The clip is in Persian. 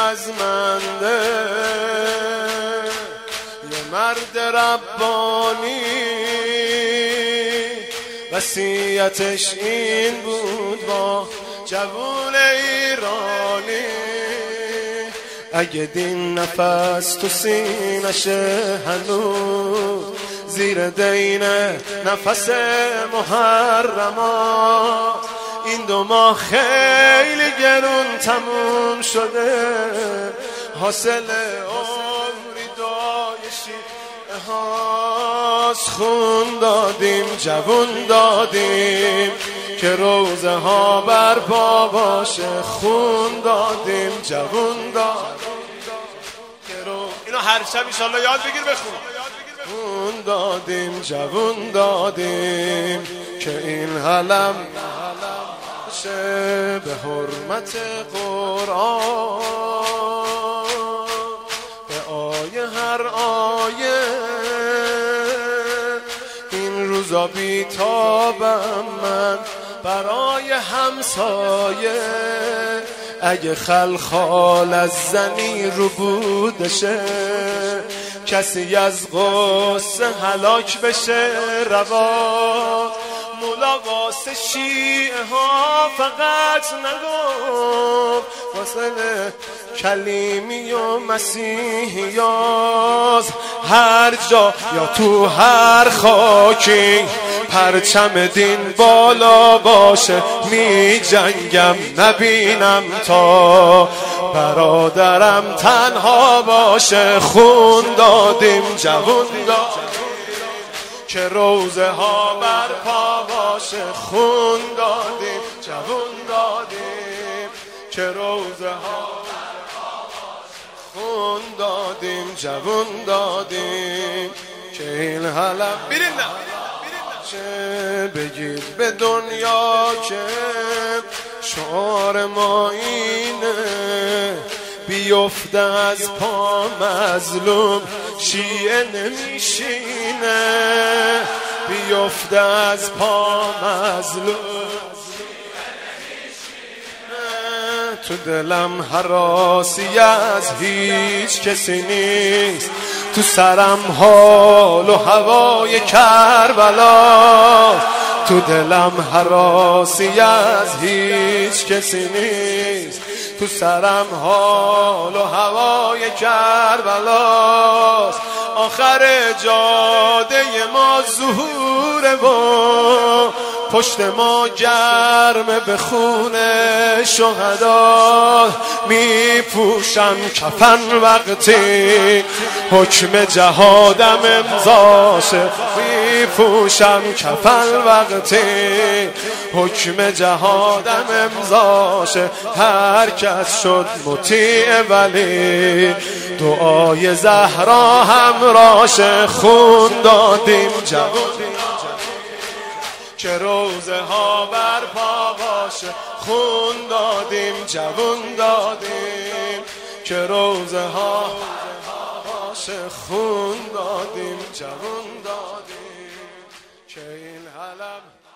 رزمنده، یه مرد ربانی وصیتش این بود با جوون ایرانی، اگه دین نفس تو سینشه هنوز زیر دین نفس محرما، این 2 ماه خیلی گرون تموم شده، حاصل عمری دای شیعه هاست. خون دادیم جوون دادیم که روزه ها برپا باشه، خون دادیم جوون دادیم که اینو هر شب انشالله یاد بگیر بخون. خون دادیم جوون دادیم که این حلم شه به حرمت قرآن، به آیه هر آیه این روزا بیتابم من برای همسایه، اگه خلخال از زنی رو بودشه کسی از غصه هلاک بشه روا، مولا واسه شیعه ها فقط نگفت، واسه کلیمی و مسیحیاز هر جا یا تو هر خاکی پرچم دین بالا باشه، می جنگم نبینم تا برادرم تنها باشه. خون دادیم جوون دادیم که روزه ها برپا باشه، خون دادیم جوون دادیم که روزه ها برپا باشه، خون دادیم جوون دادیم که این حلم بیرین نه چه بگید به دنیا که شعار ما اینه، بیفته از پا مظلوم شیعه نمیشینه، بیفته از پا مظلوم تو دلم هراسی از هیچ کسی نیست، تو سرم حال و هوای کربلا، تو دلم هراسی از هیچ کسی نیست، تو سرم حال و هوای کربلاست. آخر جاده ما ظهور و پشت ما گرم به خون شهدا، می پوشم کفن وقتی حکم جهادم امضاشه، می پوشم کفن وقتی حکم جهادم امضاشه، هر کس شد مطیع ولی دعای زهرا همراشه. خون دادیم جوون که روزه ها برپا باشه، خون دادیم جوون دادیم که روزه ها باشه، خون دادیم جوون دادیم که این حلم